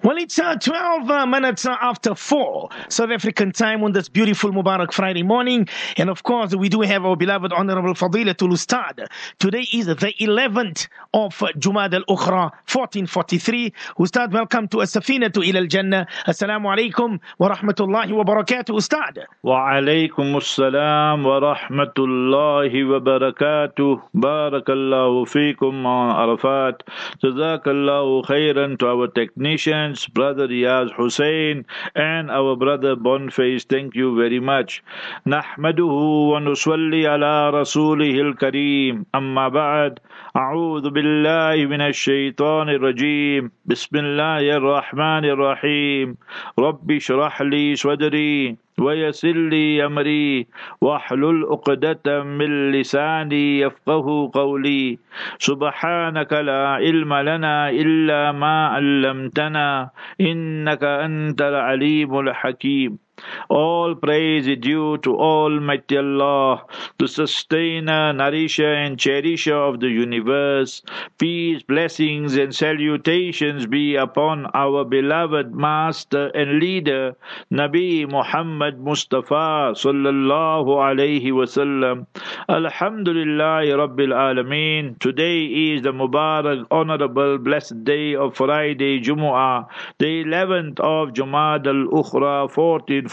Well, it's 12 minutes after 4 South African time on this beautiful Mubarak Friday morning. And of course, we do have our beloved Honorable Fadilatul Ustad. Today is the 11th of Jumad al-Ukhra, 1443. Ustad, welcome to As-Safinatu ila al-Jannah. Assalamu alaikum wa rahmatullahi wa barakatuh, Ustad. Wa alaikum assalam wa rahmatullahi wa barakatuh. Barakallahu feekum on Arafat. Jazakallahu khairan to our technicians, Brother Riyaz Hussein and our brother Boniface. Thank you very much. Nahmaduhu wa nusalli ala rasulihil kareem. Amma ba'd. A'udhu billahi minash shaitanir rajim. Bismillahir rahmanir rahim. Rabbi shrah li sadri ويسر لي أمري واحلل عقدة من لساني يفقه قولي سبحانك لا علم لنا إلا ما علمتنا إنك أنت العليم الحكيم. All praise is due to Almighty Allah, the sustainer, nourisher and cherisher of the universe. Peace, blessings and salutations be upon our beloved master and leader, Nabi Muhammad Mustafa sallallahu alayhi wasallam. Alhamdulillahi Rabbil Alameen. Today is the Mubarak, honorable, blessed day of Friday, Jumu'ah, the 11th of Jumad al-Ukhra, 1443.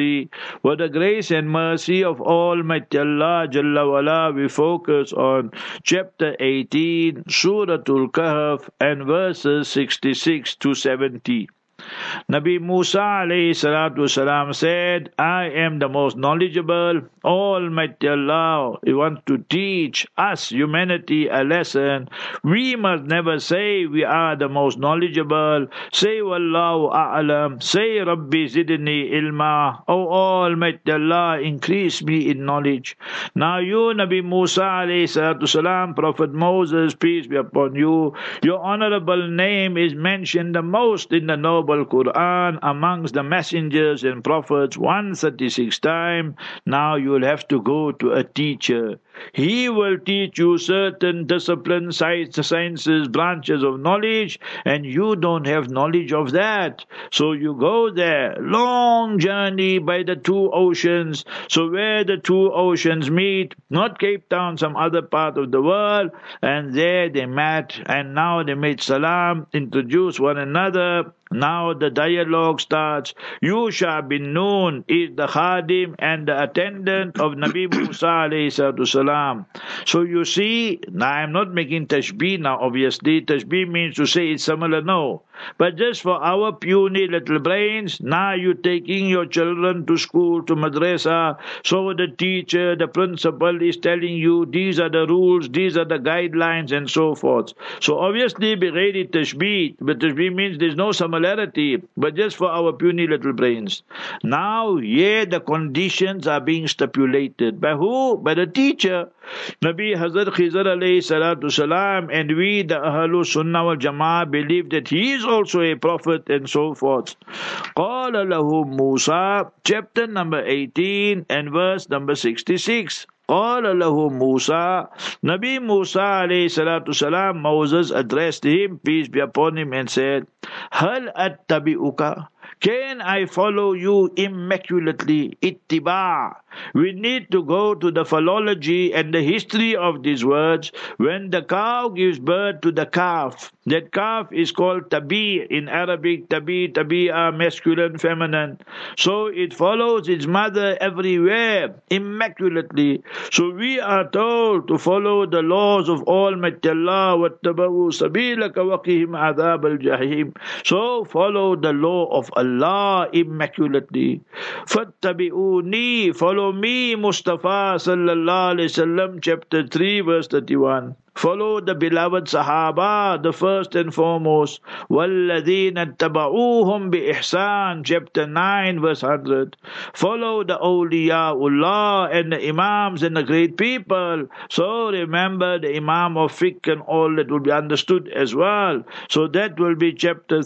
With the grace and mercy of Almighty Allah Jalla wala, we focus on chapter 18, Suratul Kahf, and verses 66 to 70. Nabi Musa alayhi salatu wasalam said, I am the most knowledgeable. Almighty Allah, He wants to teach us, humanity, a lesson. We must never say we are the most knowledgeable. Say Wallahu a'lam. Say Rabbi zidni ilma. Oh Almighty Allah, increase me in knowledge. Now you, Nabi Musa alayhi salatu wasalam, Prophet Moses, peace be upon you, your honorable name is mentioned the most in the noble Quran amongst the messengers and prophets 136 times. Now you will have to go to a teacher. He will teach you certain disciplines, sciences, branches of knowledge, and you don't have knowledge of that. So you go there, long journey by the two oceans. So where the two oceans meet, not Cape Town, some other part of the world, and there they met, and now they made salam, introduce one another. Now the dialogue starts. Yusha bin Nun is the khadim and the attendant of Nabi Musa alayhi salatu salam. So you see, now I'm not making tashbih now, obviously. Tashbih means to say it's similar, no. But just for our puny little brains, now you're taking your children to school, to madrasa. So the teacher, the principal is telling you, these are the rules, these are the guidelines and so forth. So obviously, بغير tashbih, but tashbih means there's no similarity, but just for our puny little brains. Now, the conditions are being stipulated. By who? By the teacher. Nabi Hazrat Khizr alayhi salatu salam, and we, the Ahlul Sunnah wal Jama'ah, believe that he is also a prophet and so forth. قال له Musa, chapter number 18 and verse number 66. قال له Musa, Nabi Musa alayhi salatu salam, Moses addressed him, peace be upon him, and said, هل أتبعك? Can I follow you immaculately? Ittiba. We need to go to the philology and the history of these words. When the cow gives birth to the calf, that calf is called tabi in Arabic, tabi'a, masculine, feminine. So it follows its mother everywhere, immaculately. So we are told to follow the laws of Almighty Allah, وَاتَّبَعُوا سَبِيلَكَ وَقِهِمْ عَذَابَ الْجَحِيمِ. So follow the law of Allah immaculately. فَاتَّبِعُونِي, follow me, Mustafa sallallahu alayhi wasallam, chapter 3, verse 31. Follow the beloved Sahaba, the first and foremost. وَالَّذِينَ اتَّبَعُوهُمْ بِإِحْسَانٍ, chapter 9, verse 100. Follow the awliyaullah and the imams and the great people. So remember the imam of fiqh and all that will be understood as well. So that will be chapter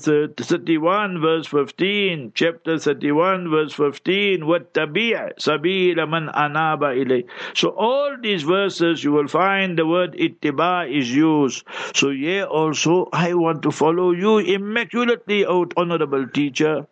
31, verse 15. Chapter 31, verse 15. وَاتَّبِعْ سَبِيلَ مَنْ أَنَابَ إِلَيْهِ. So all these verses you will find the word ittiba ittiba is used. So here also I want to follow you immaculately, O honorable teacher.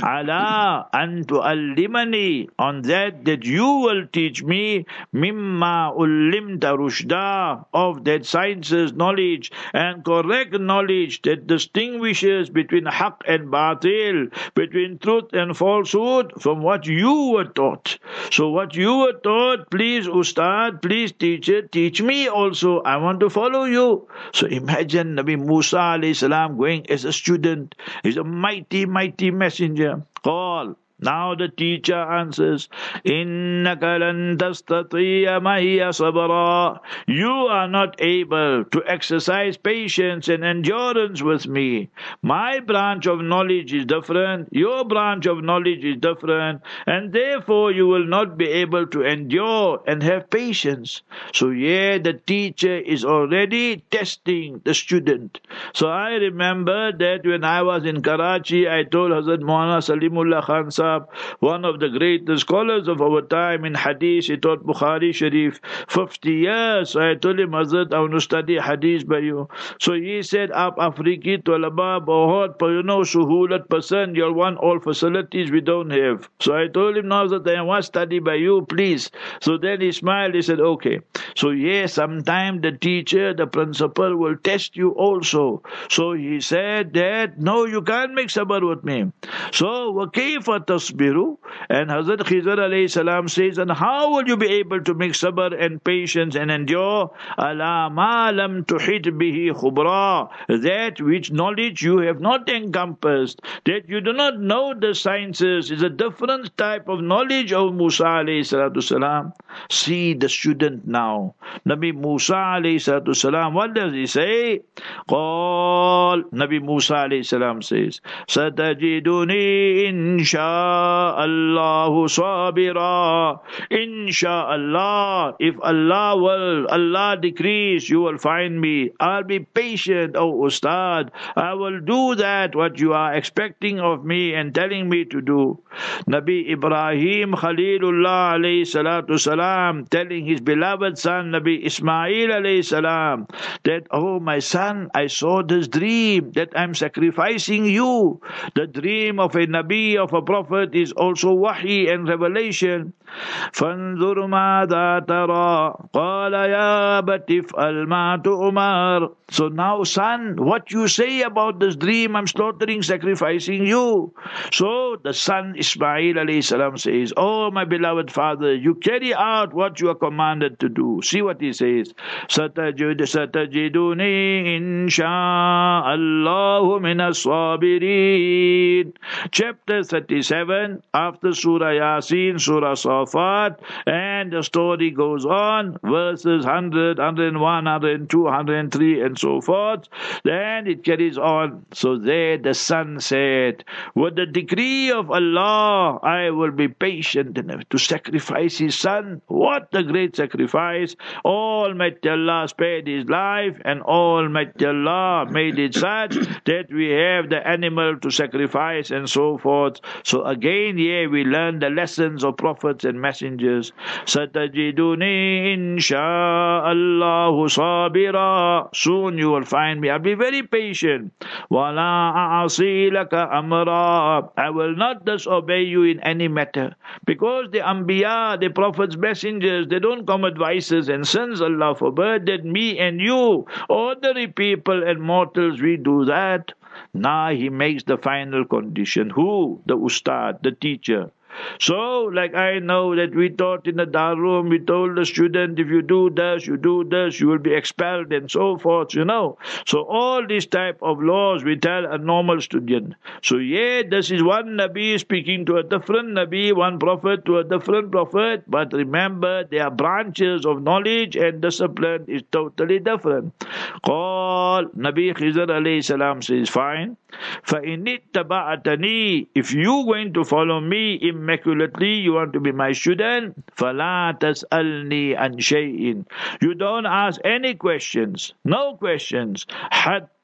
Ala an tu'allimani, on that you will teach me, mimma ullimta rushda, of that sciences knowledge and correct knowledge that distinguishes between haqq and batil, between truth and falsehood, from what you were taught. So what you were taught, please Ustad, please teacher, teach me also. I want to follow you. So imagine Nabi Musa alayhi salam going as a student. He's a mighty, mighty messenger. Call. Now the teacher answers, إِنَّكَ لَن تَسْتَطِيعَ مَعِيَ صَبْرًا. You are not able to exercise patience and endurance with me. My branch of knowledge is different, your branch of knowledge is different, and therefore you will not be able to endure and have patience. So here the teacher is already testing the student. So I remember that when I was in Karachi, I told Hazrat Maulana Salimullah Khan Sahib, one of the greatest scholars of our time in Hadith, he taught Bukhari Sharif 50 years. So I told him, Hazrat, I want to study Hadith by you. So he said, Aap Afriki Talaba bahut, suhulat pasand, you'll want all facilities we don't have. So I told him, now that I want to study by you, please. So then he smiled, he said, okay. So yes, sometime the teacher, the principal will test you also. So he said that, no, you can't make sabr with me. So, وَكَيْفَ tasbiru? And Hazrat Khizr alayhi salam says, and how will you be able to make sabr and patience and endure? Ala ma lam tuhit bihi khubra, that which knowledge you have not encompassed, that you do not know the sciences, is a different type of knowledge of Musa alayhi salatu salam. See the student now. Nabi Musa alayhi salatu salam, what does he say? Qal, Nabi Musa alayhi salam says, Satajiduni insha'Allahu sabira. Insha'Allah, if Allah will, Allah decrees, you will find me. I'll be patient, O Ustad. I will do that what you are expecting of me and telling me to do. Nabi Ibrahim Khalilullah alayhi salatu salam telling his beloved son Nabi Ismail alayhi salam that, oh my son, I saw this dream that I'm sacrificing you. The dream of a Nabi, of a Prophet, is also wahi and revelation. فَانْظُرْ مَاذَا تَرَى قَالَ يَا أَبَتِ افْعَلْ مَا تُؤْمَرُ. So now, son, what you say about this dream, I'm slaughtering, sacrificing you. So the son Ismail alayhi salam says, oh my beloved father, you carry out what you are commanded to do. See what he says. سَتَجِدُنِي إِنْ شَاءَ اللَّهُ مِنَ الصَّابِرِينَ. Chapter 37, after Surah Yasin, Surah Safat, and the story goes on, verses 100, 101, 102, 103, and so forth. Then it carries on. So there the son said, with the decree of Allah, I will be patient enough to sacrifice his son. What a great sacrifice. Almighty Allah spared his life, and Almighty Allah made it such that we have the animal to sacrifice and so forth. So again here we learn the lessons of prophets and messengers. Satajiduni insha'Allahu sabira. Soon you will find me. I'll be very patient. Wala a'asi laka amra. I will not disobey you in any matter. Because the Anbiya, the prophets, messengers, they don't commit vices and sins. Allah forbid that me and you, ordinary people and mortals, we do that. Now he makes the final condition. Who? The Ustad, the teacher. So, like I know that we taught in the Darul, we told the student, if you do this, you will be expelled and so forth, So all these type of laws we tell a normal student. So yeah, this is one Nabi speaking to a different Nabi, one prophet to a different prophet, but remember their branches of knowledge and discipline is totally different. Call Nabi Khizr alayhi salam says, fine. فَإِنِ اتَّبَعْتَنِي, if you going to follow me immaculately, you want to be my student, فَلَا تَسْأَلْنِي عَنْ شَيْءٍ. You don't ask any questions, no questions. حَتَّى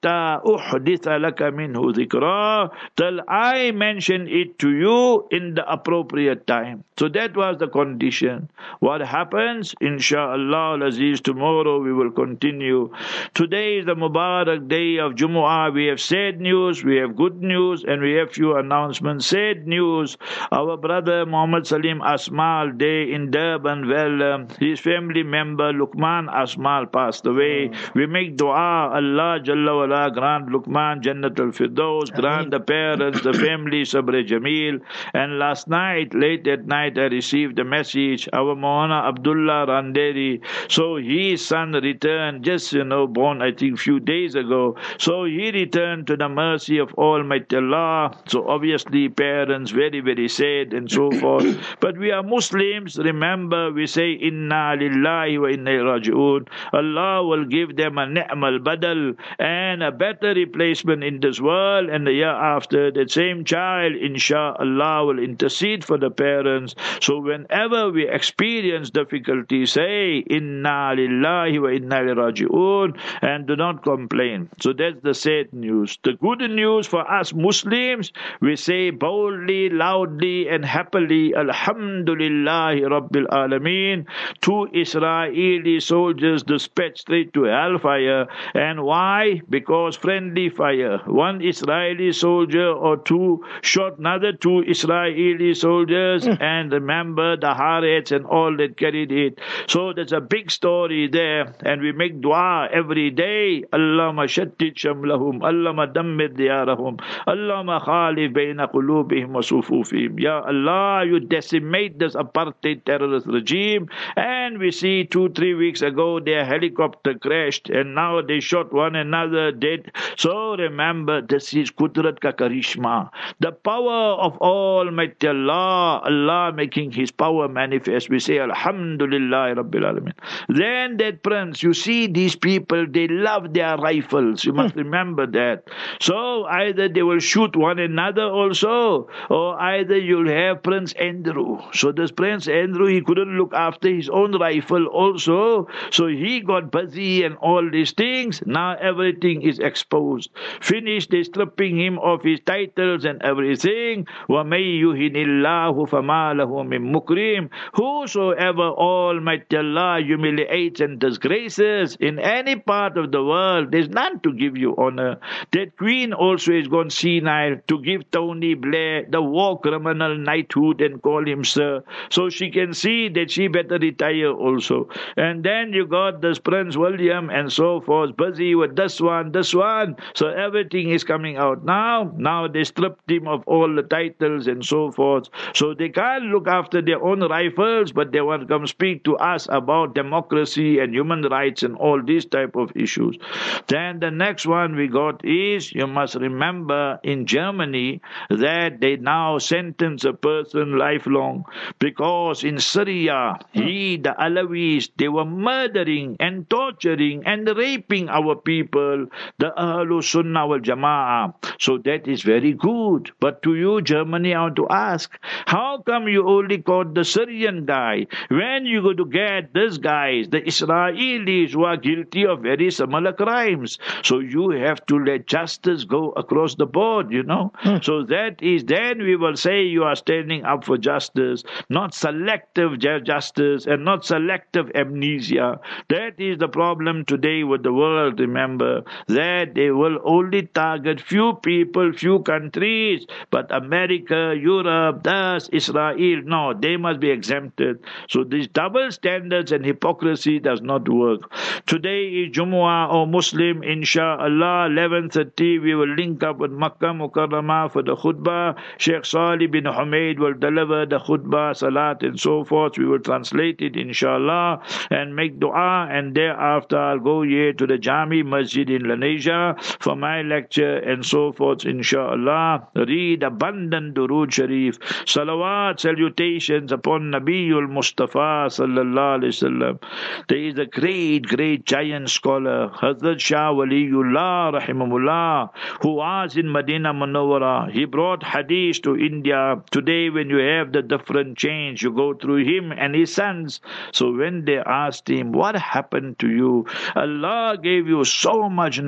حَتَّى أُحْدِثَ لَكَ مِنْهُ ذِكْرًا, till I mention it to you in the appropriate time. So that was the condition. What happens? Insha'Allah Aziz, tomorrow we will continue. Today is the Mubarak day of Jumu'ah. We have sad news, we have good news, and we have few announcements. Sad news, our brother Muhammad Salim Asmal Day in Durban, well, his family member Luqman Asmal passed away. We make dua, Allah Jalla wala grant Luqman Jannatul Firdaus, grant the parents, the family Sabr Jameel. And last night, late at night, I received a message, our Maulana Abdullah Randeri. So his son returned, just born I think few days ago. So he returned to the mercy of Almighty Allah. So obviously parents very, very sad and so forth. But we are Muslims. Remember, we say Inna lillahi wa inna ilayhi raji'un. Allah will give them a ni'mal badal and a better replacement in this world, and the year after, that same child insha'Allah will intercede for the parents. So whenever we experience difficulty, say Inna lillahi wa inna ilayhi raji'un, and do not complain. So that's the sad news. The good news for us Muslims, we say boldly, loudly and happily, Alhamdulillahi Rabbil Alameen. Two Israeli soldiers dispatched straight to hellfire. And why? Because friendly fire. One Israeli soldier or two shot another two Israeli soldiers, and remember the Haaretz and all that carried it. So there's a big story there, and we make dua every day. Allahumma shattid shamlahum, Allahumma dammir diyarahum, Allahumma khalif bayna qulubihim wa sufufihim. Ya Allah, you decimate this apartheid terrorist regime. And we see 2-3 weeks ago their helicopter crashed, and now they shot one another dead. So remember, this is Qudrat ka karishma, the power of Almighty Allah, Allah making His power manifest. We say Alhamdulillah Rabbil Alamin. Then that prince, you see these people, they love their rifles. You must remember that. So either they will shoot one another also, or either you'll have Prince Andrew. So this Prince Andrew, he couldn't look after his own rifle also, so he got busy and all these things. Now everything is exposed. Finished, they stripping him of his titles and everything. وَمَن يُهِنِ اللَّهُ فَمَا لَهُ مِن مُكْرِمٍ. Whosoever Almighty Allah humiliates and disgraces in any part of the world, there's none to give you honor. That queen also is gone senile to give Tony Blair the war criminal knighthood and call him sir. So she can see that she better retire also. And then you got this Prince William and so forth, busy with this one. So everything is coming out now. Now they stripped him of all the titles and so forth. So they can't look after their own rifles, but they want to come speak to us about democracy and human rights and all these type of issues. Then the next one we got is, you must remember, in Germany, that they now sentence a person lifelong because in Syria, the Alawis, they were murdering and torturing and raping our people, the Ahlul Sunnah wal Jama'ah. So that is very good. But to you, Germany, I want to ask, how come you only caught the Syrian guy when you go to get these guys, the Israelis, who are guilty of very similar crimes? So you have to let justice go across the board, So that is, then we will say you are standing up for justice, not selective justice and not selective amnesia. That is the problem today with the world, remember, that they will only target few people, few countries, but America, Europe, thus Israel, no, they must be exempted. So these double standards and hypocrisy does not work. Today is Jumu'ah or Muslim, insha'Allah, 11:30, we will link up with Makkah Mukarramah for the khutbah. Sheikh Salih bin Humaid will deliver the khutbah, salat and so forth. We will translate it inshallah and make dua, and thereafter I'll go here to the Jami Masjid in Lanesia for my lecture and so forth inshallah. Read abundant Durood Sharif, salawat, salutations upon Nabiul Mustafa sallallahu alaihi wasallam. There is a great giant scholar, Hazrat Shah Waliullah rahimahullah, who was in Medina Munawwara. He brought hadith to India. Today when you have the different change, you go through him and his sons. So when they asked him, what happened to you? Allah gave you so much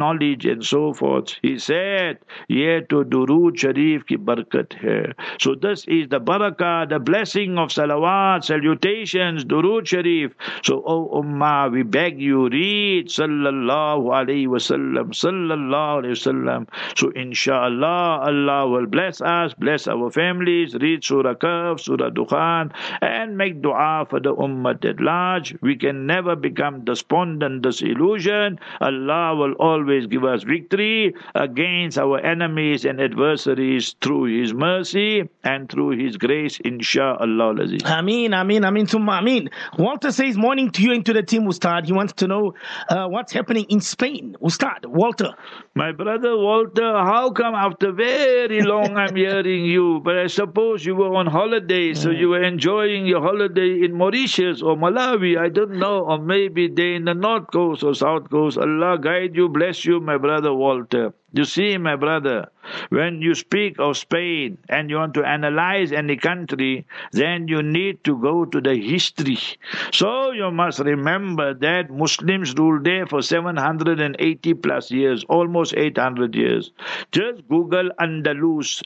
knowledge and so forth. He said, "Ye to Durood Sharif ki barakat hai." So this is the barakah, the blessing of salawat, salutations, Durood Sharif. So, O Ummah, we beg you, read Sallallahu Alaihi Wasallam, Sallallahu Alaihi Wasallam. So, inshallah, Allah will bless us, bless our families, read Surah Kahf, Surah Dukhan, and make dua for the Ummah at large. We can never become despondent, disillusioned. Allah will always give us victory against our enemies and adversaries through His mercy and through His grace, inshallah. Ameen, Ameen, Ameen, Summa Ameen. Walter says, morning to you and to the team, Ustad. He wants to know what's happening in Spain. Ustad, Walter. My brother Walter, how come after very long I'm hearing you? But I suppose you were on holiday, so you were enjoying your holiday in Mauritius or Malawi, I don't know, or maybe they in the North Coast or South Coast. Allah guide you, bless you, my brother Walter. You see, my brother, when you speak of Spain and you want to analyze any country, then you need to go to the history. So you must remember that Muslims ruled there for 780 plus years, almost 800 years. Just Google Andalus,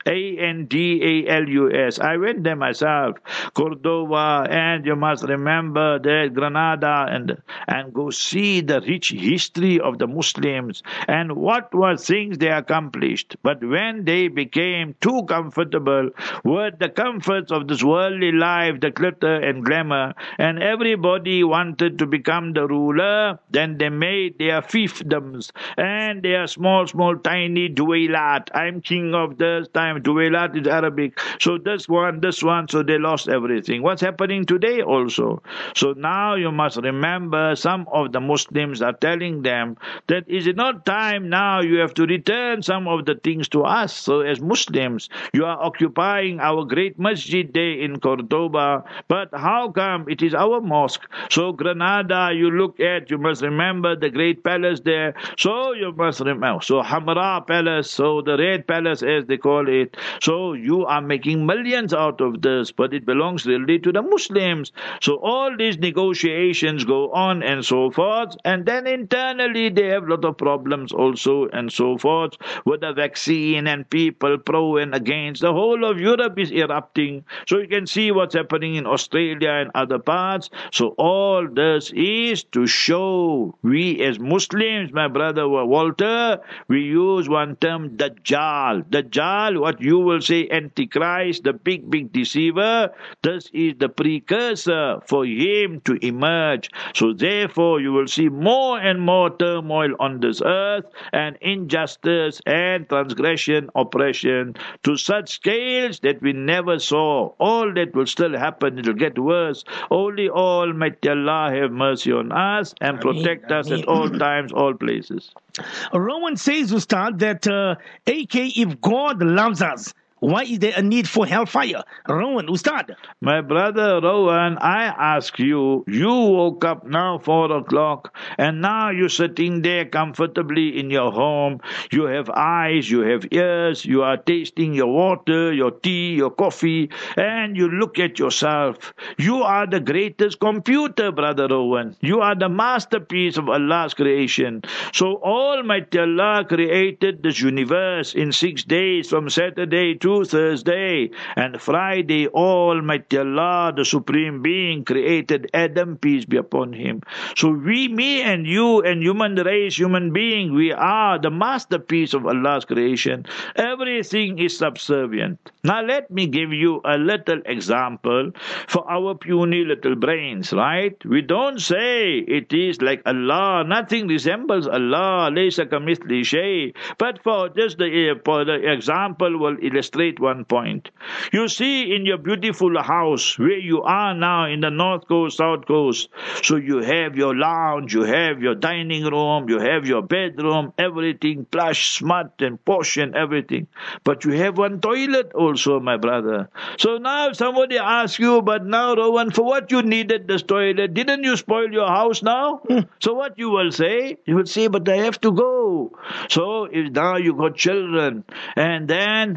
Andalus. I went there myself, Cordoba, and you must remember that Granada, and go see the rich history of the Muslims and what were things they accomplished. But when they became too comfortable with the comforts of this worldly life, the glitter and glamour, and everybody wanted to become the ruler, then they made their fiefdoms and their small, tiny duwailat. I'm king of this time. Duwailat is Arabic. So this one, so they lost everything. What's happening today also? So now you must remember, some of the Muslims are telling them that is it not time now you have to return some of the things to us. So as Muslims, you are occupying our great masjid there in Cordoba, but how come it is our mosque? So Granada, you look at, you must remember the great palace there. So you must remember, so Hamra Palace, so the Red Palace as they call it. So you are making millions out of this, but it belongs really to the Muslims. So all these negotiations go on and so forth, and then internally they have a lot of problems also and so forth with the vaccine and people pro and against. The whole of Europe is erupting. So you can see what's happening in Australia and other parts. So all this is to show we as Muslims, my brother Walter, we use one term, Dajjal. Dajjal, what you will say, Antichrist, the big deceiver. This is the precursor for him to emerge. So therefore you will see more and more turmoil on this earth and injustice and transgression, oppression to such scales that we never saw. All that will still happen. It will get worse. Only Almighty Allah have mercy on us and protect us at all times, all places. Rowan says, Ustad, that AK, if God loves us, why is there a need for hellfire? Rowan, Ustad. My brother Rowan, I ask you, you woke up now 4 o'clock and now you're sitting there comfortably in your home. You have eyes, you have ears, you are tasting your water, your tea, your coffee, and you look at yourself. You are the greatest computer, brother Rowan. You are the masterpiece of Allah's creation. So Almighty Allah created this universe in 6 days, from Saturday to Thursday, and Friday Almighty Allah, the Supreme Being, created Adam, peace be upon him. So we, me and you and human race, human being, we are the masterpiece of Allah's creation. Everything is subservient. Now let me give you a little example for our puny little brains, right? We don't say it is like Allah. Nothing resembles Allah. Laysa kamithli shay. But for just the example will illustrate one point. You see, in your beautiful house where you are now in the North Coast, South Coast, so you have your lounge, you have your dining room, you have your bedroom, everything plush, smart and posh and everything. But you have one toilet also, my brother. So now if somebody asks you, but now Rowan, for what you needed this toilet? Didn't you spoil your house now? So what you will say? You will say, but I have to go. So if now you got children, and then now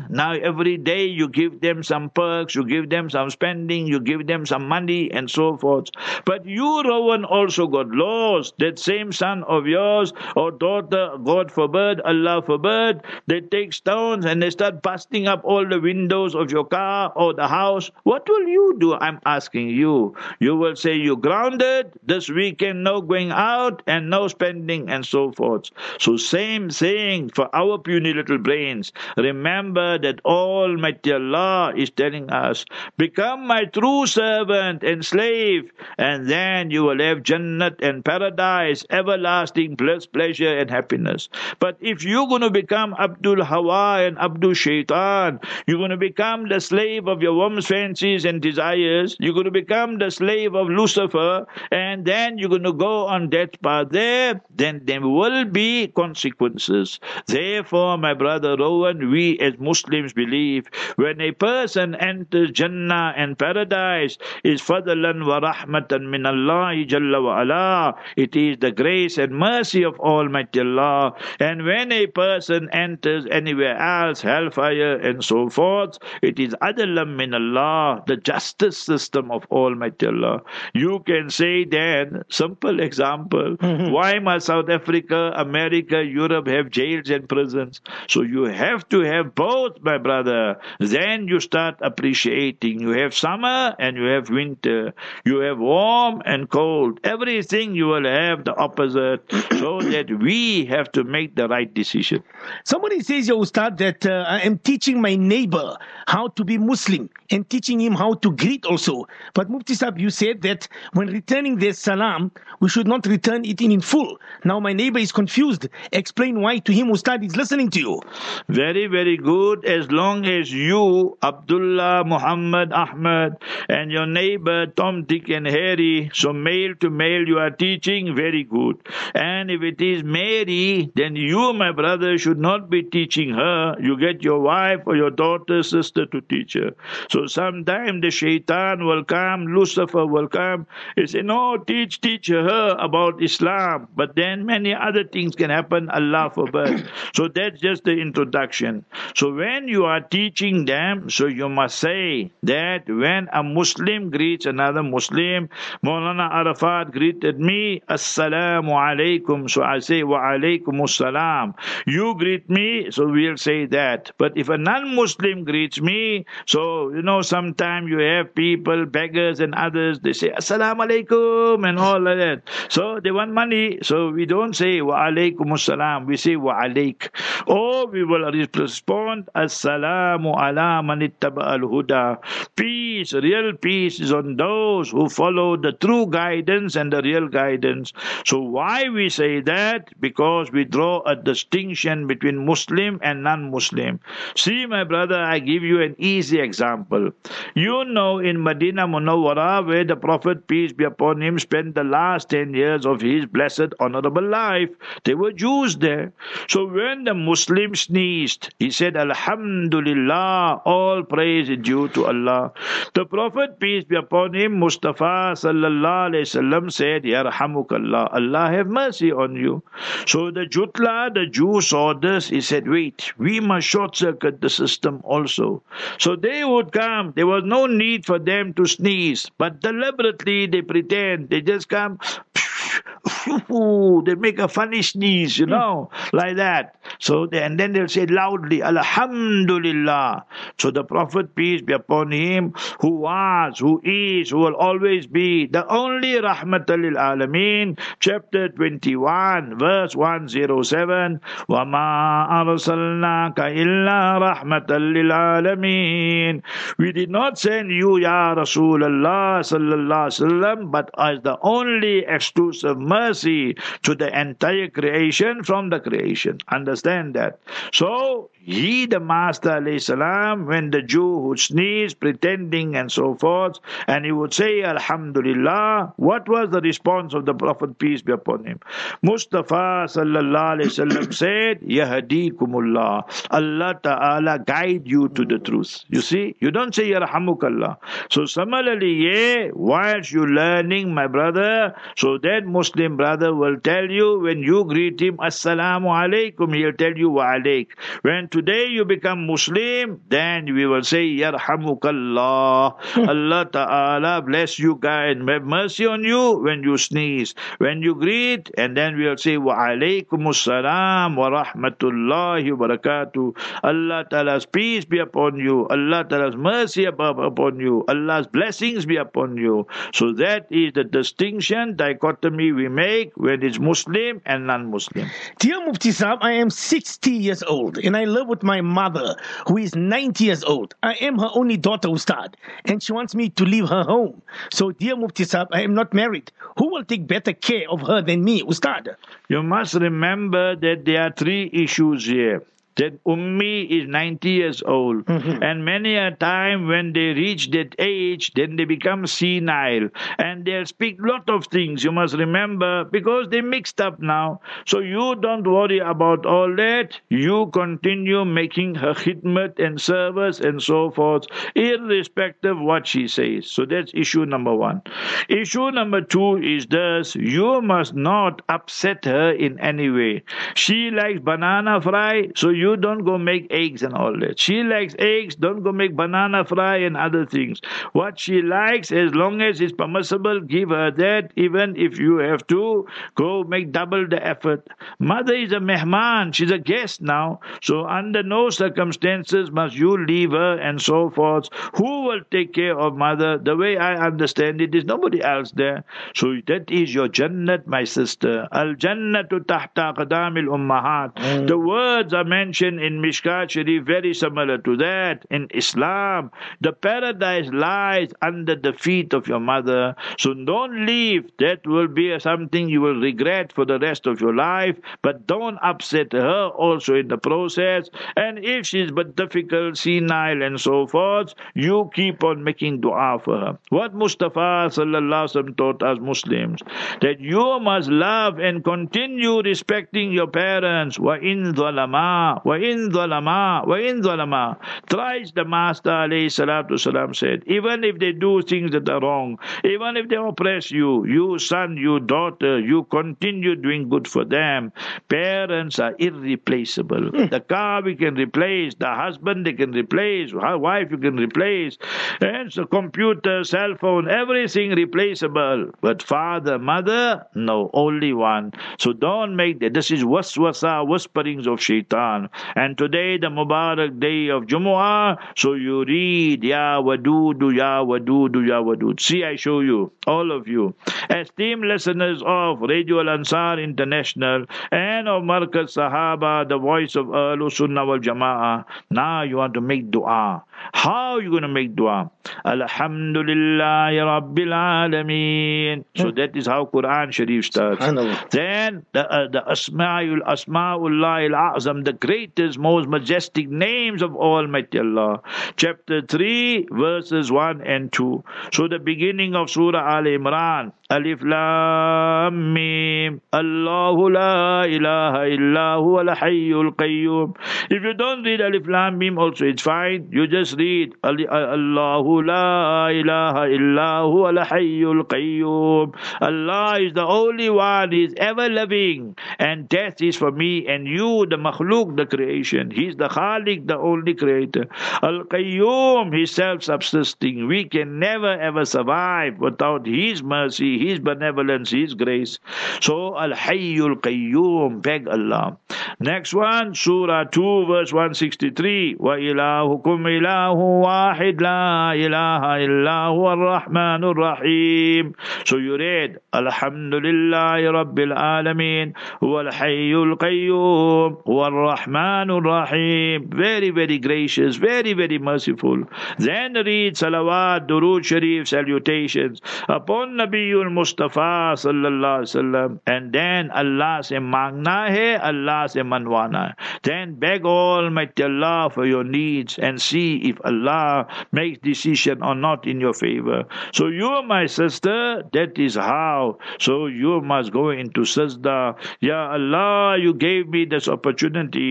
every day you give them some perks, you give them some spending, you give them some money and so forth. But you, Rowan, also got lost. That same son of yours or daughter, God forbid, Allah forbid, they take stones and they start busting up all the windows of your car or the house. What will you do? I'm asking you. You will say you're grounded, this weekend no going out and no spending and so forth. So same saying for our puny little brains. Remember that Almighty Allah is telling us, become my true servant and slave, and then you will have Jannat and paradise, everlasting bliss, pleasure and happiness. But if you're going to become Abdul Hawa and Abdul Shaitan, you're going to become the slave of your woman's fancies and desires, you're going to become the slave of Lucifer, and then you're going to go on that path then there will be consequences. Therefore, my brother Rowan, we as Muslims believe when a person enters Jannah and paradise is fadlan wa rahmatan min Allah Jalla wa ala. It is the grace and mercy of Almighty Allah. And when a person enters anywhere else, hellfire and so forth, it is adlam min Allah, the justice system of Almighty Allah. You can say then, simple example, why must South Africa, America, Europe have jails and prisons? So you have to have both, my brother. Then you start appreciating. You have summer and you have winter. You have warm and cold. Everything you will have the opposite, so that we have to make the right decision. Somebody says, Ya Ustad, that I am teaching my neighbor how to be Muslim and teaching him how to greet also. But Mufti Sahib, you said that when returning their salam, we should not return it in full. Now my neighbor is confused. Explain why to him. Ustad is listening to you. Very, very good. As long as you, Abdullah, Muhammad, Ahmed, and your neighbor, Tom, Dick, and Harry, so male to male, you are teaching, very good. And if it is Mary, then you, my brother, should not be teaching her. You get your wife or your daughter, sister to teach her. So sometime the shaitan will come, Lucifer will come, and say, no, teach her about Islam. But then many other things can happen, Allah forbid. So that's just the introduction. So when you are teaching them, so you must say that when a Muslim greets another Muslim, Maulana Arafat greeted me, Assalamu alaikum. So I say, Wa alaikum assalam. You greet me, so we'll say that. But if a non-Muslim greets me, so sometimes you have people, beggars and others, they say, Assalamu alaikum and all like that. So they want money, so we don't say Wa alaikum assalam, we say Wa alaik. Or we will respond, Assalamu ala man ittaba al-huda. Peace, real peace is on those who follow the true guidance and the real guidance. So why we say that? Because we draw a distinction between Muslim and non-Muslim. See, my brother, I give you an easy example. You know, in Medina Munawwara, where the Prophet, peace be upon him, spent the last 10 years of his blessed, honorable life, there were Jews there. So when the Muslim sneezed, he said, Alhamdulillah, all praise is due to Allah. The Prophet, peace be upon him, Mustafa sallallahu alayhi wasallam, said, Yarhamukallah, Allah have mercy on you. So the Jutla, the Jew, saw this. He said, wait, we must short circuit the system also. So they would come. There was no need for them to sneeze, but deliberately they pretend. They just come. They make a funny sneeze, like that. So and then they'll say loudly, Alhamdulillah. So the Prophet, peace be upon him, who was, who is, who will always be, the only Rahmatan lil Alameen, chapter 21, verse 107, وَمَا أَرْسَلْنَاكَ إِلَّا رَحْمَةً لِلْعَالَمِينَ. We did not send you, Ya Rasulullah sallallahu alaihi wasallam, but as the only exclusive mercy to the entire creation from the creation. Understand that. So he, the Master alayhi salam, when the Jew would sneeze, pretending and so forth, and he would say, Alhamdulillah, what was the response of the Prophet, peace be upon him? Mustafa sallallahu alayhi wasallam said, Yahdikumullah. Allah Ta'ala guide you to the truth. You see, you don't say Yarhamukallah. So similarly, whilst you're learning, my brother, so that non-Muslim brother will tell you, when you greet him, Assalamu alaikum, he'll tell you wa alaik. When today you become Muslim, then we will say, Yarhamukallah. Allah Ta'ala bless you guys and have mercy on you when you sneeze. When you greet, and then we'll say, wa alaikumus salam wa rahmatullahi wa barakatuh. Allah Ta'ala's peace be upon you. Allah Ta'ala's mercy upon you. Allah's blessings be upon you. So that is the distinction, dichotomy we make when it's Muslim and non-Muslim. Dear Mufti Saab, I am 60 years old and I live with my mother who is 90 years old. I am her only daughter, Ustad, and she wants me to leave her home. So, dear Mufti Saab, I am not married. Who will take better care of her than me, Ustad? You must remember that there are three issues here. That Ummi is 90 years old, and many a time when they reach that age, then they become senile, and they'll speak lot of things. You must remember, because they mixed up now. So you don't worry about all that. You continue making her khidmat and service and so forth, irrespective of what she says. So that's issue number one. Issue number two is this: you must not upset her in any way. She likes banana fry, so you don't go make eggs and all that. She likes eggs, don't go make banana fry and other things. What she likes, as long as it's permissible, give her that, even if you have to go make double the effort. Mother is a mehman, she's a guest now, so under no circumstances must you leave her and so forth. Who will take care of mother? The way I understand it, there's nobody else there. So that is your Jannat, my sister. Al-Jannatu tahta qadamil ummahat. The words are mentioned in Mishkat Sharif, very similar to that. In Islam, the paradise lies under the feet of your mother. So don't leave. That will be something you will regret for the rest of your life. But don't upset her also in the process. And if she's but difficult, senile and so forth, you keep on making dua for her. What Mustafa sallallahu alaihi wasallam taught us Muslims, that you must love and continue respecting your parents. Wa in dhalama, wa in dhalama, wa in dhalama. Thrice the Master alayhi salatu salam said, even if they do things that are wrong, even if they oppress you, you son, you daughter, you continue doing good for them. Parents are irreplaceable. The car we can replace, the husband they can replace, wife you can replace, and so computer, cell phone, everything replaceable. But father, mother, no, only one. So don't make that. This is waswasa, whisperings of shaitan. And today, the Mubarak day of Jumu'ah, so you read, Ya Wadudu, Ya Wadudu, Ya Wadud. See, I show you, all of you, esteemed listeners of Radio Al-Ansar International and of Markaz Sahaba, the voice of Ahlus Sunnah wal Jama'ah. Now you want to make dua. How are you going to make dua? Alhamdulillahi Rabbil Alameen. So that is how Quran Sharif starts. Then the Asma'ullah al-A'zam, the greatest, most majestic names of Almighty Allah. Chapter 3, verses 1 and 2. So the beginning of Surah Al-Imran. Alif Lam Mim. Allahu la ilaha illa huwa al-hayyul qayyum. If you don't read Alif Lam Mim also, it's fine. You just read Allahu la ilaha illa huwa al-hayyul qayyum. Allah is the only one, He is ever living, and death is for me and you, the makhluk, the creation. He is the Khaliq, the only creator. Al-Qayyum, He is self-subsisting. We can never ever survive without His mercy, His benevolence, His grace. So Al-Hayyul Qayyum, beg Allah. Next one, Surah 2, verse 163. Wa ilahukum ilahu wahid la ilaha illahu ar-Rahmanur Rahim. So you read, Alhamdulillahi Rabbil Alameen, Huwa al-Hayyul Qayyum, Huwa ar-Rahmanur Rahim. Very, very gracious, very, very merciful. Then read Salawat, Durood Sharif, salutations upon Nabiyul Mustafa sallallahu alaihi wasallam. And then Allah se mangna hai, Allah se manwana. Then beg Almighty Allah for your needs and see if Allah makes decision or not in your favor. So you, my sister, that is how. So you must go into sajda. Ya Allah, you gave me this opportunity.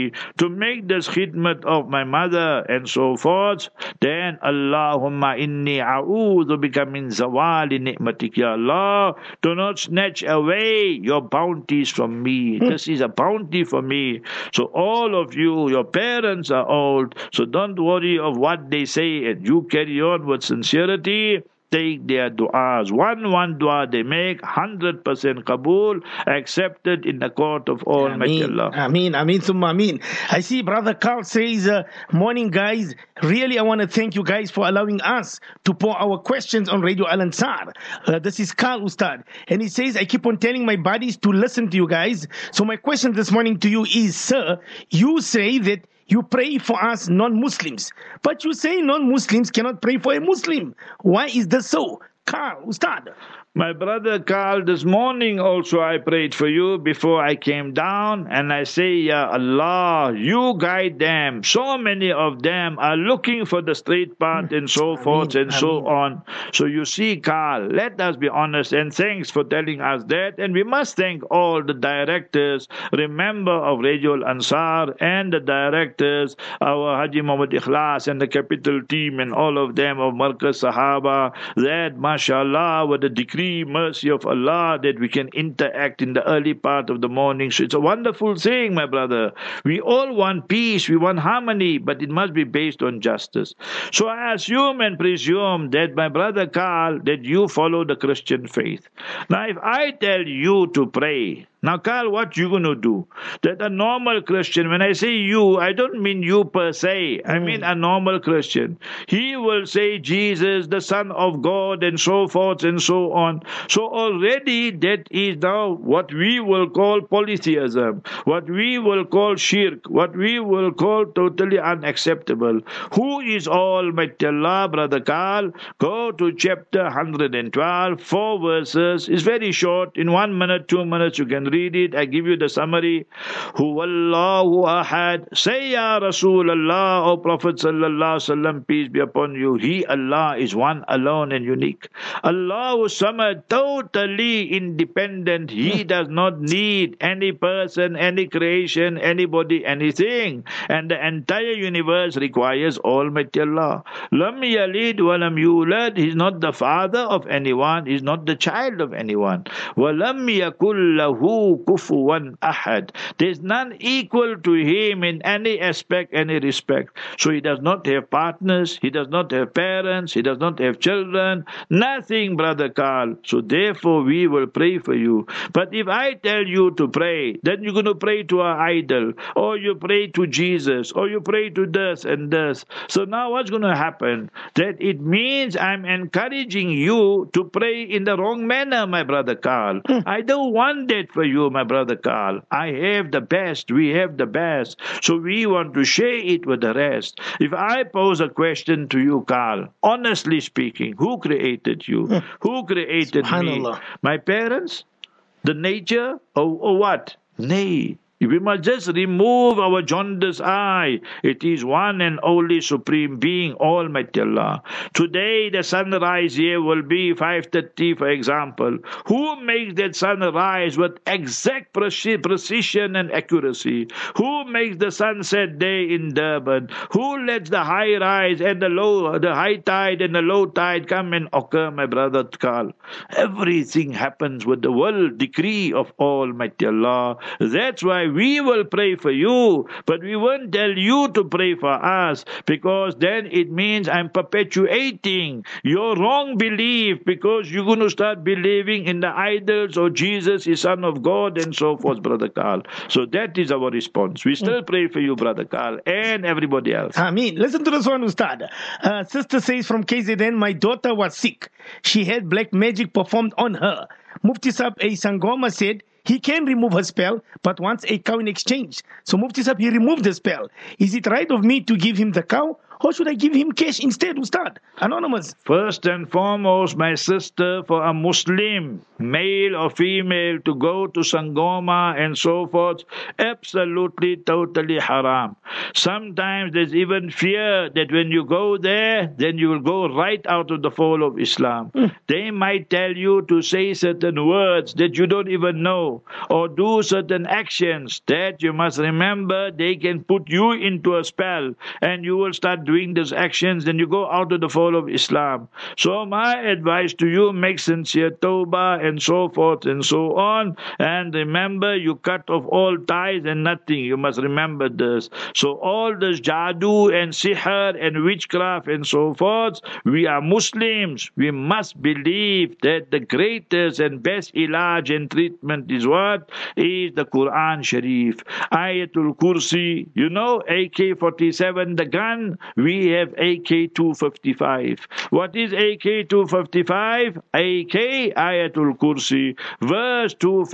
me to make this khidmat of my mother and so forth, then Allahumma inni a'udhu bika min zawali ni'matik, ya Allah, do not snatch away your bounties from me. This is a bounty for me. So all of you, your parents are old, so don't worry of what they say, and you carry on with sincerity. Take their du'as. One dua they make, 100% qabul, accepted in the court of Almighty Allah. Ameen, thumma ameen. I see Brother Carl says, morning guys, really I want to thank you guys for allowing us to pour our questions on Radio Al Ansar. This is Carl Ustad. And he says, I keep on telling my buddies to listen to you guys. So my question this morning to you is, sir, you say that you pray for us non-Muslims, but you say non-Muslims cannot pray for a Muslim. Why is this so? Carl, Ustad. My brother Carl, this morning also I prayed for you before I came down, and I say, Ya Allah, you guide them. So many of them are looking for the straight path and so forth and so on. So you see, Carl, let us be honest, and thanks for telling us that. And we must thank all the directors, remember of Radio Al Ansar, and the directors, our Haji Muhammad Ikhlas and the capital team and all of them of Markaz Sahaba, that mashallah with the decree mercy of Allah that we can interact in the early part of the morning. So it's a wonderful thing, my brother. We all want peace, we want harmony, but it must be based on justice. So I assume and presume that, my brother Carl, that you follow the Christian faith. Now if I tell you to pray, now, Carl, what you going to do? That a normal Christian, when I say you, I don't mean you per se. I mean a normal Christian. He will say Jesus, the Son of God, and so forth and so on. So already that is now what we will call polytheism, what we will call shirk, what we will call totally unacceptable. Who is Almighty Allah, Brother Carl? Go to chapter 112, 4 verses. It's very short. In 1 minute, 2 minutes, you can read it. I give you the summary. Huwallahu ahad. Say, Ya Rasulullah, O Prophet sallallahu alaihi wasallam, peace be upon you. He, Allah, is one alone and unique. Allahu Samad, totally independent. He does not need any person, any creation, anybody, anything. And the entire universe requires Almighty Allah. Lam yalid wa lam yulad. He's not the father of anyone. He's not the child of anyone. Wa lam yakul lahu kufuwan ahad. There's none equal to him in any aspect, any respect. So he does not have partners, he does not have parents, he does not have children, nothing, Brother Carl. So therefore we will pray for you. But if I tell you to pray, then you're going to pray to an idol, or you pray to Jesus, or you pray to this and this. So now what's going to happen? That it means I'm encouraging you to pray in the wrong manner, my Brother Carl. I don't want that for you, my Brother Carl. I have the best. We have the best. So we want to share it with the rest. If I pose a question to you, Carl, honestly speaking, who created you? Who created me? My parents? The nature? Or what? Nay. We must just remove our jaundiced eye. It is one and only Supreme Being, Almighty Allah. Today the sunrise here will be 5:30, for example. Who makes that sun rise with exact precision and accuracy? Who makes the sunset day in Durban? Who lets the high rise and the high tide and the low tide come and occur, my brother Carl? Everything happens with the will decree of Almighty Allah. That's why we will pray for you, but we won't tell you to pray for us, because then it means I'm perpetuating your wrong belief, because you're going to start believing in the idols or Jesus is Son of God and so forth, Brother Carl. So that is our response. We still pray for you, Brother Carl, and everybody else. Ameen. Listen to this one, Ustad. Sister says from KZN, my daughter was sick. She had black magic performed on her. Mufti Sahib A. Sangoma said he can remove her spell, but wants a cow in exchange. So Mufti Sahib, he removed the spell. Is it right of me to give him the cow, or should I give him cash instead, Ustad? Anonymous. First and foremost, my sister, for a Muslim, male or female, to go to Sangoma and so forth, absolutely, totally haram. Sometimes there's even fear that when you go there, then you will go right out of the fold of Islam. They might tell you to say certain words that you don't even know, or do certain actions that you must remember they can put you into a spell, and you will start doing those actions, then you go out of the fold of Islam. So my advice to you, make sincere tawbah and so forth and so on, and remember you cut off all ties and nothing. You must remember this. So all this jadoo and sihr and witchcraft and so forth, we are Muslims. We must believe that the greatest and best ilaj and treatment is what? Is the Quran Sharif. Ayatul Kursi, you know, AK-47, the gun, we have AK-255. What is AK-255? AK, Ayatul Kursi, verse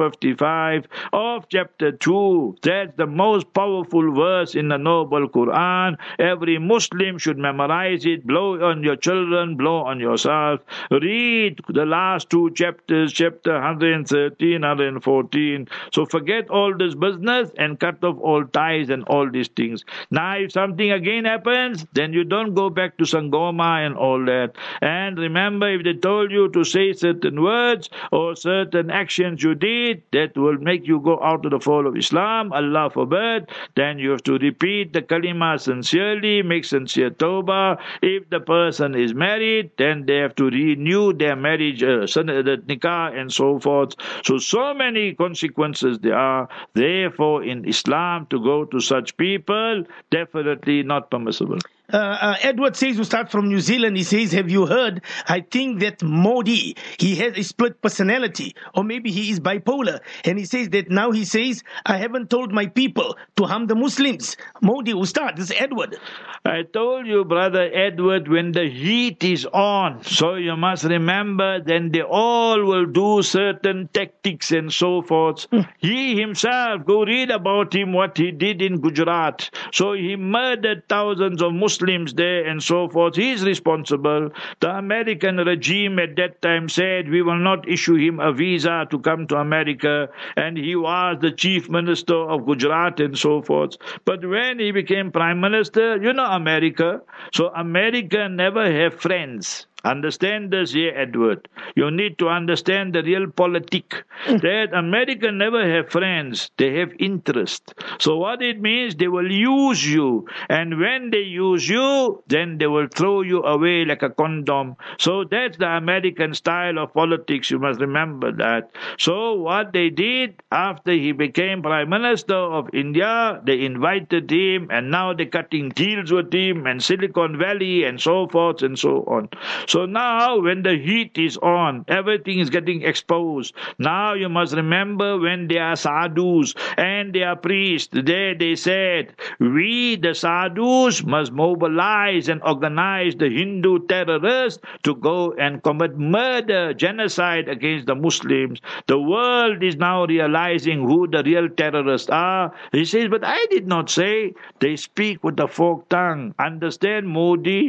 255 of chapter 2. That's the most powerful verse in the noble Quran. Every Muslim should memorize it. Blow on your children, blow on yourself. Read the last two chapters, chapter 113, 114. So forget all this business and cut off all ties and all these things. Now, if something again happens, then you don't go back to Sangoma and all that. And remember, if they told you to say certain words or certain actions you did that will make you go out of the fold of Islam, Allah forbid, then you have to repeat the kalima sincerely, make sincere tawbah. If the person is married, then they have to renew their marriage, the nikah and so forth. So many consequences there are. Therefore, in Islam, to go to such people, definitely not permissible. Edward says, we start from New Zealand. He says, have you heard? I think that Modi, he has a split personality, or maybe he is bipolar. And he says that now he says, I haven't told my people to harm the Muslims. Modi, Ustad, this is Edward. I told you, brother Edward, when the heat is on, so you must remember, then they all will do certain tactics and so forth. He himself, go read about him, what he did in Gujarat. So he murdered thousands of Muslims there and so forth. He is responsible. The American regime at that time said, we will not issue him a visa to come to America, and he was the chief minister of Gujarat and so forth. But when he became prime minister, you know America, so America never have friends. Understand this here, Edward. You need to understand the real politic. That America never have friends. They have interest. So what it means, they will use you. And when they use you, then they will throw you away like a condom. So that's the American style of politics. You must remember that. So what they did, after he became Prime Minister of India, they invited him, and now they're cutting deals with him, and Silicon Valley, and so forth and so on. So now when the heat is on, everything is getting exposed. Now you must remember, when they are sadhus and they are priests, there they said, we the sadhus must mobilize and organize the Hindu terrorists to go and commit murder, genocide against the Muslims. The world is now realizing who the real terrorists are. He says, but I did not say. They speak with the forked tongue. Understand, Modi,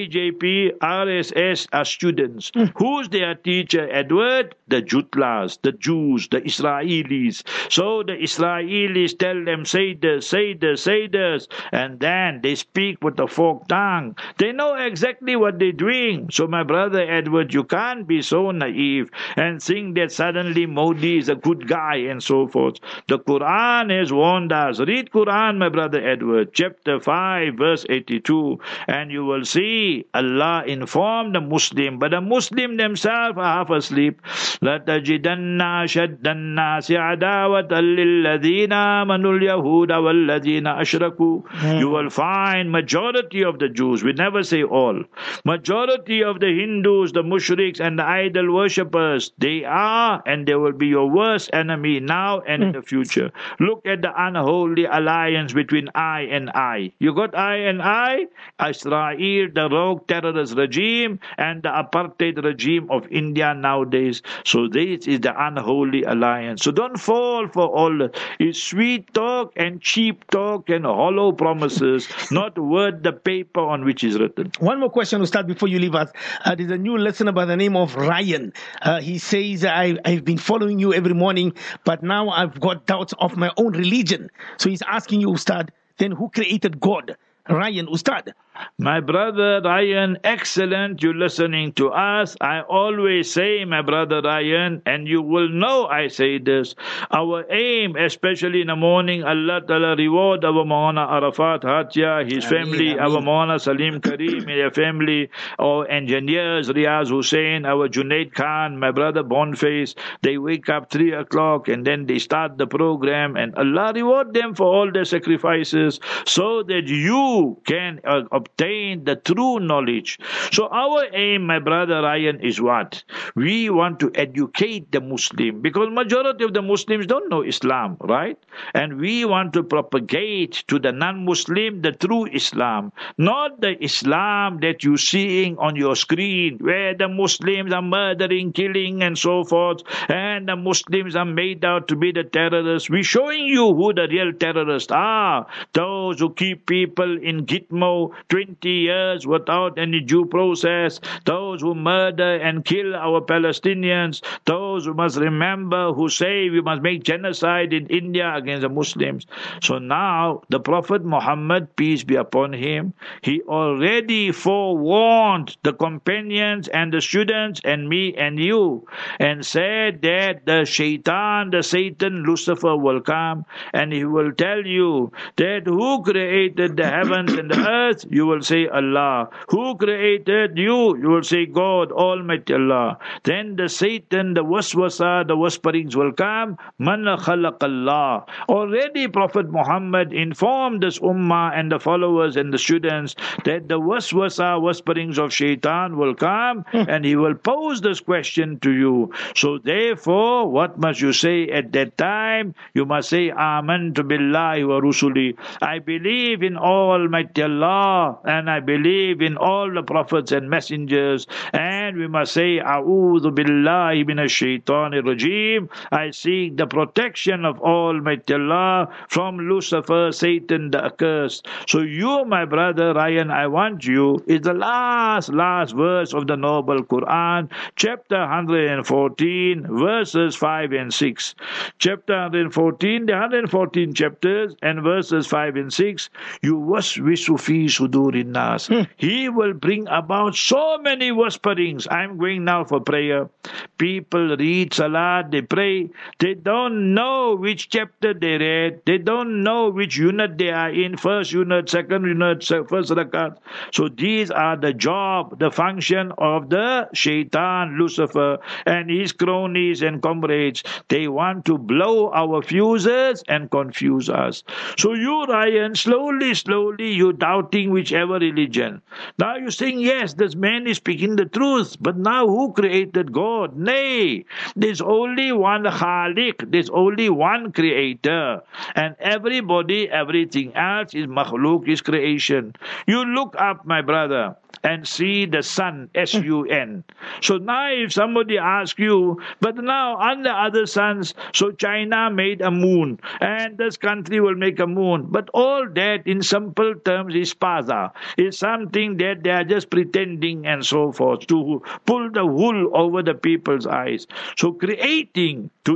BJP, RSS are students. Who's their teacher, Edward? The Jutlas, the Jews, the Israelis. So the Israelis tell them, say this, say this, say this, and then they speak with the forked tongue. They know exactly what they're doing. So my brother Edward, you can't be so naive and think that suddenly Modi is a good guy and so forth. The Quran has warned us. Read Quran, my brother Edward, chapter 5, verse 82, and you will see Allah informed the Muslim, but the Muslim themselves are half asleep. لَتَجِدَنَّ أَشَدَّ النَّاسِ عَدَاوَةً لِلَّذِينَ آمَنُوا الْيَهُودَ وَالَّذِينَ أَشْرَكُوا. You will find majority of the Jews, we never say all, majority of the Hindus, the mushriks and the idol worshippers, they are and they will be your worst enemy now and in the future. Look at the unholy alliance between I and I. You got I and I? Israel, the rogue terrorist regime, and the apartheid regime of India nowadays. So this is the unholy alliance. So don't fall for all it's sweet talk and cheap talk and hollow promises, not worth the paper on which is written. One more question to start before you leave us. There's a new listener by the name of Ryan. He says, I've been following you every morning, but now I've got doubts of my own religion. So he's asking you, Ustad, then who created God? Ryan, Ustad. My brother Ryan, excellent you listening to us. I always say, my brother Ryan, and you will know I say this, our aim, especially in the morning, Allah Ta'ala reward our Maulana Arafat Hatia, his family, our Maulana Salim Karim, their family, our engineers, Riaz Hussein, our Junaid Khan, my brother Boniface. They wake up 3 o'clock and then they start the program, and Allah reward them for all their sacrifices so that you can obtain the true knowledge. So our aim, my brother Ryan, is what? We want to educate the Muslim, because majority of the Muslims don't know Islam, right? And we want to propagate to the non-Muslim the true Islam, not the Islam that you're seeing on your screen, where the Muslims are murdering, killing, and so forth, and the Muslims are made out to be the terrorists. We're showing you who the real terrorists are. Those who keep people in Gitmo 20 years without any due process, those who murder and kill our Palestinians, those who must remember who say we must make genocide in India against the Muslims. So now the Prophet Muhammad, peace be upon him, he already forewarned the companions and the students and me and you, and said that the shaitan, the Satan, Lucifer will come and he will tell you that who created the heavens and the earth? You will say Allah. Who created you? You will say God, Almighty Allah. Then the Satan, the waswasa, the whisperings will come. Man khalaq Allah. Already Prophet Muhammad informed this ummah and the followers and the students that the waswasa, whisperings of shaitan will come and he will pose this question to you. So therefore, what must you say at that time? You must say, Amantu billahi wa rusuli. I believe in Almighty Allah, and I believe in all the prophets and messengers. And we must say, A'udhu billahi minash shaitanir rajim. I seek the protection of Almighty Allah from Lucifer, Satan, the accursed. So you, my brother Ryan, I want you, is the last verse of the noble Quran, chapter 114, verses 5 and 6. Chapter 114, the 114 chapters and verses 5 and 6. You waswisu fi sudurin nas. He will bring about so many whisperings. I'm going now for prayer. People read Salat, they pray. They don't know which chapter they read. They don't know which unit they are in. First unit, second unit, first rakat. So these are the job, the function of the shaitan, Lucifer, and his cronies and comrades. They want to blow our fuses and confuse us. So you, Ryan, slowly, you doubting whichever religion. Now you're saying, yes, this man is speaking the truth, but now who created God? Nay, there's only one Khalik, there's only one creator, and everybody, everything else is makhluk, is creation. You look up, my brother, and see the sun, S-U-N. So now if somebody asks you, but now on the other suns, so China made a moon, and this country will make a moon. But all that in simple terms is paza. It's something that they are just pretending and so forth to pull the wool over the people's eyes. So creating to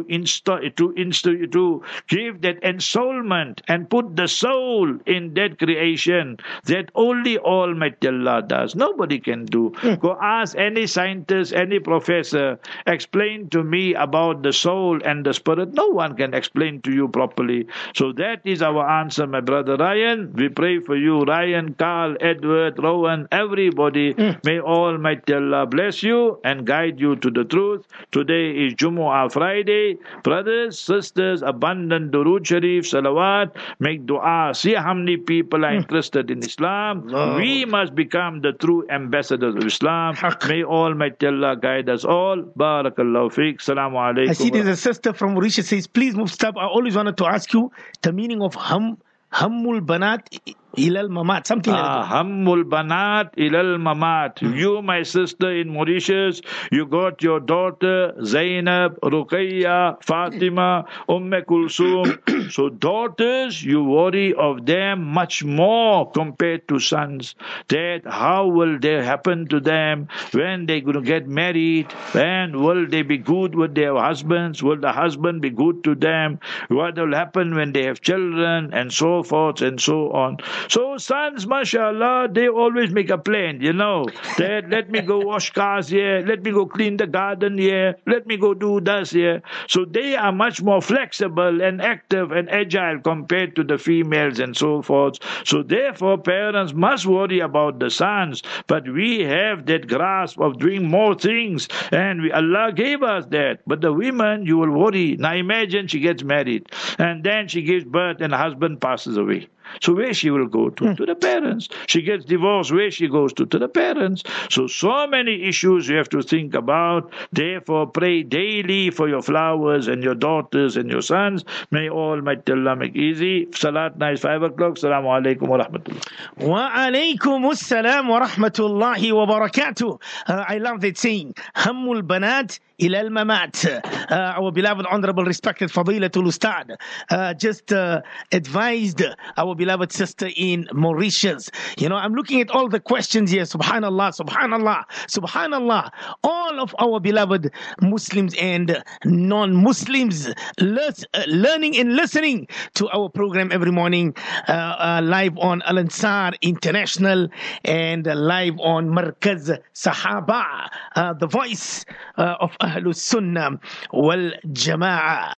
give that ensoulment and put the soul in that creation that only Almighty Allah does. Nobody can do. Go ask any scientist, any professor, explain to me about the soul and the spirit. No one can explain to you properly. So that is our answer, my brother Ryan. We pray for you, Ryan, Carl, Edward, Rowan, everybody. May Almighty Allah bless you and guide you to the truth. Today is Jumu'ah Friday. Brothers, sisters, abundant Durood Sharif, Salawat. Make dua. See how many people are interested in Islam. We must become the true ambassadors of Islam. May Almighty Allah guide us all. Barakallahu feek. Assalamu alaikum. I see there's a sister from Mauritius says, please Muftab, I always wanted to ask you the meaning of Hammul Banat. Ilal Mamat, something like that. Hammul banat ilal mamat. You, my sister in Mauritius, you got your daughter Zainab, Ruqayya, Fatima, Kulsum. So daughters, you worry of them much more compared to sons. That how will they happen to them when they're going to get married? And will they be good with their husbands? Will the husband be good to them? What will happen when they have children? And so forth and so on. So sons, mashallah, they always make a plan, that let me go wash cars here, let me go clean the garden here, let me go do this here. So they are much more flexible and active and agile compared to the females and so forth. So therefore, parents must worry about the sons, but we have that grasp of doing more things, and Allah gave us that. But the women, you will worry. Now imagine she gets married, and then she gives birth and the husband passes away. So where she will go to? To the parents. She gets divorced, where she goes to? To the parents. So many issues you have to think about. Therefore, pray daily for your flowers and your daughters and your sons. May Almighty Allah make easy. Salat now is 5 o'clock. Assalamu alaikum wa rahmatullah. Wa alaikum assalam wa rahmatullahi wa barakatuh. I love that saying. Hammul banat ilal mamat. Our beloved, honorable, respected Fadilatul Ustad just advised our beloved sister in Mauritius. I'm looking at all the questions here. Subhanallah, subhanallah, subhanallah. All of our beloved Muslims and non-Muslims learning and listening to our program every morning, live on Al Ansar International and live on Markaz Sahaba, the voice of Ahlus Sunnah wal Jama'ah.